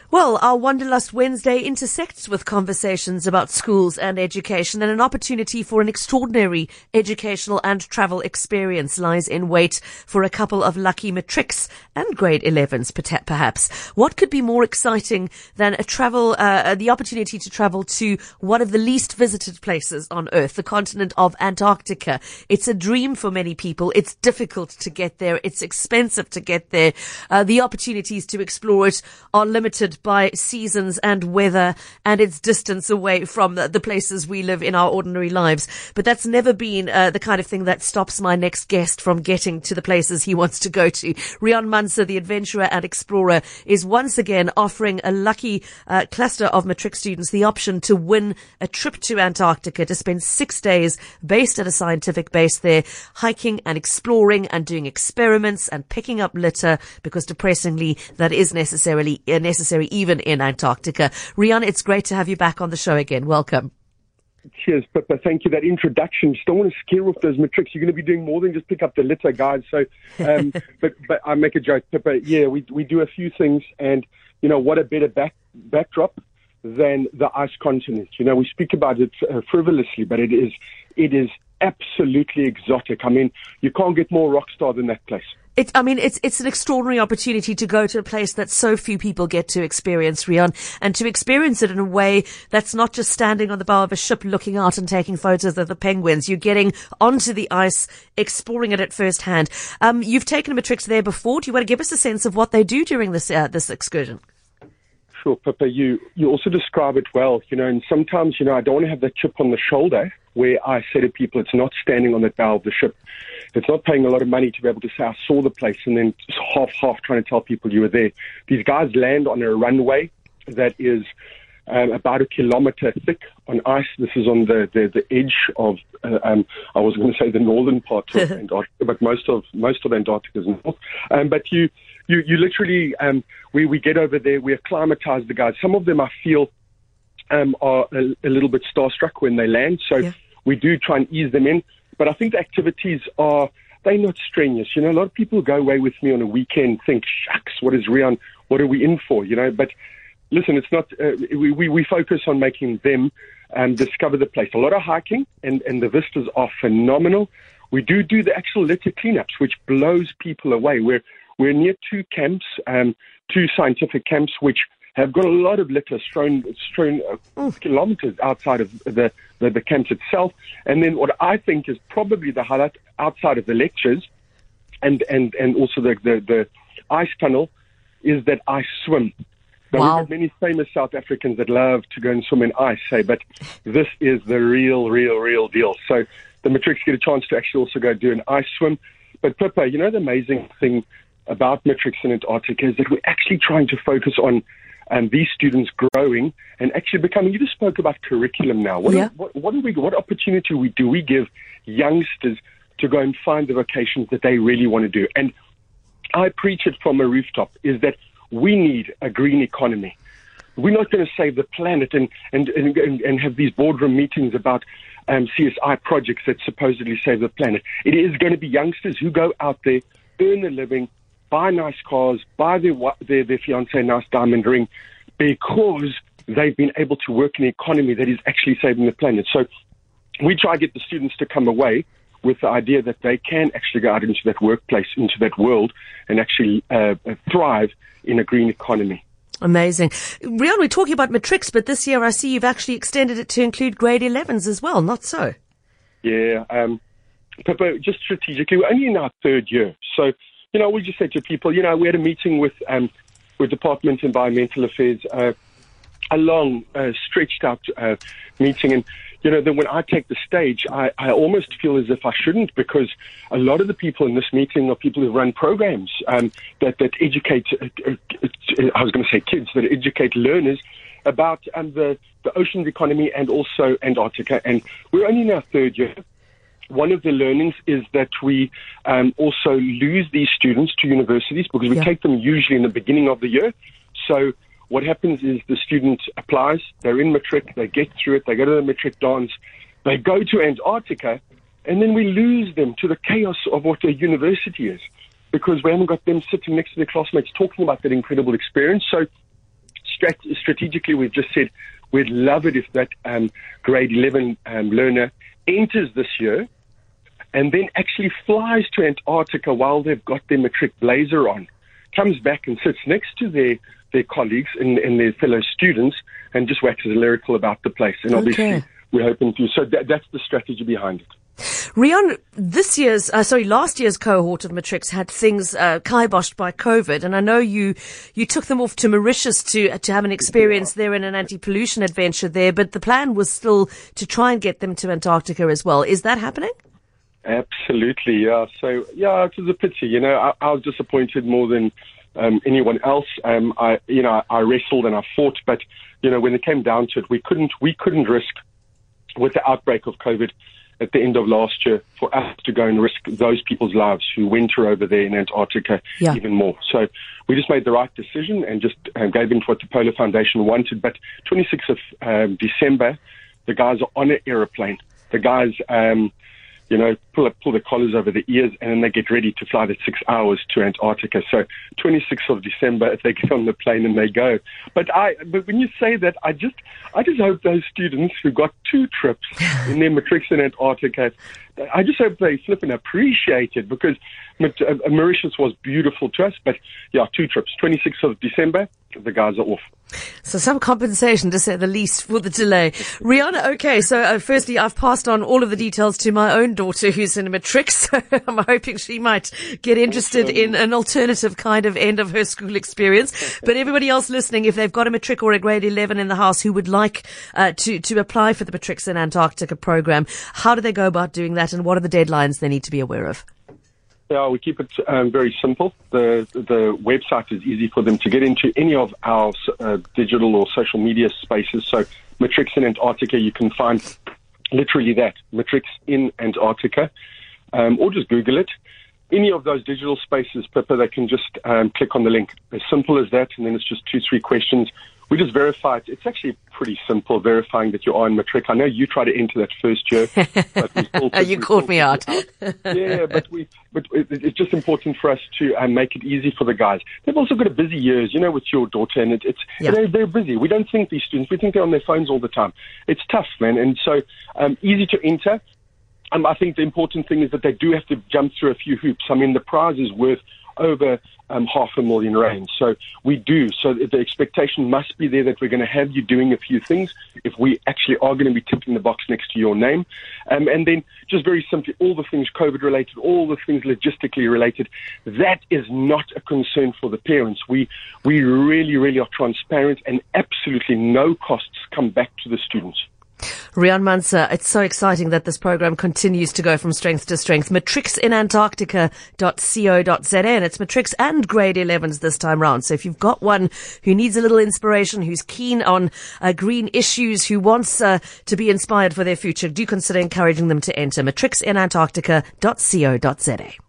Well, our Wanderlust Wednesday intersects with conversations about schools and education, and an opportunity for an extraordinary educational and travel experience lies in wait for a couple of lucky matrics and grade 11s, perhaps. What could be more exciting than the opportunity to travel to one of the least visited places on Earth, the continent of Antarctica? It's a dream for many people. It's difficult to get there. It's expensive to get there. The opportunities to explore it are limited by seasons and weather and its distance away from the places we live in our ordinary lives. But that's never been the kind of thing that stops my next guest from getting to the places he wants to go to. Riaan Manser, the adventurer and explorer, is once again offering a lucky cluster of matric students the option to win a trip to Antarctica to spend 6 days based at a scientific base there, hiking and exploring and doing experiments and picking up litter, because depressingly that is necessary even in Antarctica. Riaan, it's great to have you back on the show again. Welcome. Cheers, Pippa. Thank you. That introduction. Just don't want to scare off those matrics. You're going to be doing more than just pick up the litter, guys. So, but I make a joke, Pippa. Yeah, we do a few things, and what a better backdrop than the ice continent. We speak about it frivolously, but it is absolutely exotic. I mean, you can't get more rock star than that place. It's an extraordinary opportunity to go to a place that so few people get to experience, Riaan, and to experience it in a way that's not just standing on the bow of a ship looking out and taking photos of the penguins. You're getting onto the ice, exploring it at first hand. You've taken matrics there before. Do you want to give us a sense of what they do during this excursion? Sure, Pippa. You also describe it well, and sometimes, I don't want to have that chip on the shoulder where I say to people, it's not standing on the bow of the ship. It's not paying a lot of money to be able to say, I saw the place, and then just half trying to tell people you were there. These guys land on a runway that is about 1 kilometer thick on ice. This is on the edge of, I was going to say the northern part of Antarctica, but most of Antarctica is north. But you literally, we get over there, we acclimatize the guys. Some of them I feel are a little bit starstruck when they land, so we do try and ease them in. But I think the activities they're not strenuous. A lot of people go away with me on a weekend, think, shucks, what is Riaan? What are we in for? But listen, it's not, we focus on making them discover the place. A lot of hiking, and the vistas are phenomenal. We do the actual litter cleanups, which blows people away. We're near two camps, two scientific camps, which have got a lot of litter strewn kilometers outside of the camps itself. And then what I think is probably the highlight outside of the lectures and also the ice tunnel is that ice swim. Now, wow. We've got many famous South Africans that love to go and swim in ice, but this is the real deal. So the matrics get a chance to actually also go do an ice swim. But Pippa, the amazing thing about matrics in Antarctica is that we're actually trying to focus on these students growing and actually becoming. You just spoke about curriculum now. What opportunity do we give youngsters to go and find the vocations that they really want to do? And I preach it from a rooftop, is that we need a green economy. We're not going to save the planet and have these boardroom meetings about CSI projects that supposedly save the planet. It is going to be youngsters who go out there, earn a living, buy nice cars, buy their fiancé a nice diamond ring, because they've been able to work in an economy that is actually saving the planet. So we try to get the students to come away with the idea that they can actually go out into that workplace, into that world, and actually thrive in a green economy. Amazing. Riaan, we're talking about matrics, but this year I see you've actually extended it to include grade 11s as well, not so? Yeah. Pippa, just strategically, we're only in our third year. So, we just said to people, we had a meeting with Department of Environmental Affairs, a long, stretched out meeting. And, then when I take the stage, I almost feel as if I shouldn't, because a lot of the people in this meeting are people who run programs that educate, I was going to say kids, that educate learners about the oceans economy and also Antarctica. And we're only in our third year. One of the learnings is that we also lose these students to universities, because we take them usually in the beginning of the year. So what happens is the student applies, they're in matric, they get through it, they go to the matric dance, they go to Antarctica, and then we lose them to the chaos of what a university is, because we haven't got them sitting next to their classmates talking about that incredible experience. So strategically, we've just said we'd love it if that grade 11 learner enters this year and then actually flies to Antarctica while they've got their matric blazer on, comes back and sits next to their colleagues and their fellow students and just waxes lyrical about the place. And obviously, we're hoping to. So that's the strategy behind it. Riaan, last year's cohort of matrics had things kiboshed by COVID, and I know you took them off to Mauritius to have an experience there in an anti-pollution adventure there, but the plan was still to try and get them to Antarctica as well. Is that happening? Absolutely, yeah. So, yeah, it was a pity. I was disappointed more than anyone else. I wrestled and I fought, but when it came down to it, we couldn't risk, with the outbreak of COVID at the end of last year, for us to go and risk those people's lives who winter over there in Antarctica even more. So we just made the right decision and just gave in to what the Polar Foundation wanted. But 26th of December, the guys are on an aeroplane. The guys, pull the collars over the ears, and then they get ready to fly the 6 hours to Antarctica. So 26th of December, if they get on the plane and they go. But when you say that, I just hope those students who got 2 trips in their matrics in Antarctica, I just hope they flip and appreciate it, because Mauritius was beautiful to us. But yeah, 2 trips. 26th of December, the guys are off. So some compensation, to say the least, for the delay. Riaan, okay, so firstly, I've passed on all of the details to my own daughter who's in a matric, so I'm hoping she might get interested in an alternative kind of end of her school experience. But everybody else listening, if they've got a matric or a grade 11 in the house who would like to apply for the Matrics in Antarctica program, how do they go about doing that, and what are the deadlines they need to be aware of? Yeah, we keep it very simple. The website is easy for them to get into. Any of our digital or social media spaces. So Matrics in Antarctica, you can find literally that, Matrics in Antarctica, or just Google it. Any of those digital spaces, Pippa, they can just click on the link. As simple as that, and then it's just 2-3 questions. We just verify it. It's actually pretty simple, verifying that you are in matric. I know you tried to enter that first year. But you called me out. Yeah, but it's just important for us to make it easy for the guys. They've also got a busy years, with your daughter, and they're busy. We don't think these students, we think they're on their phones all the time. It's tough, man. And so easy to enter. I think the important thing is that they do have to jump through a few hoops. I mean, the prize is worth over R500,000. So we do. So the expectation must be there that we're going to have you doing a few things if we actually are going to be ticking the box next to your name. And then just very simply, all the things COVID related, all the things logistically related, that is not a concern for the parents. We really, really are transparent, and absolutely no costs come back to the students. Riaan Manser, it's so exciting that this program continues to go from strength to strength. matricsinantarctica.co.za, and it's matrics and grade 11s this time round. So if you've got one who needs a little inspiration, who's keen on green issues, who wants to be inspired for their future, do consider encouraging them to enter matricsinantarctica.co.za.